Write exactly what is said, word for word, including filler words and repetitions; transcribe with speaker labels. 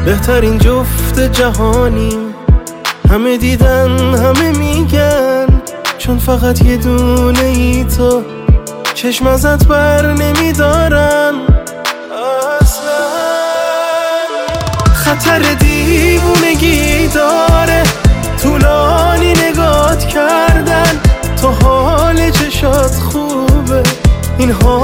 Speaker 1: بهترین جفت جهانیم، همه دیدن همه میگن، چون فقط یه دونه ای تو چشم ازت بر نمیدارن اصلا. خطر دیوونگی داره، طولانی نگات کردن، تو حال چشات خوبه، این حال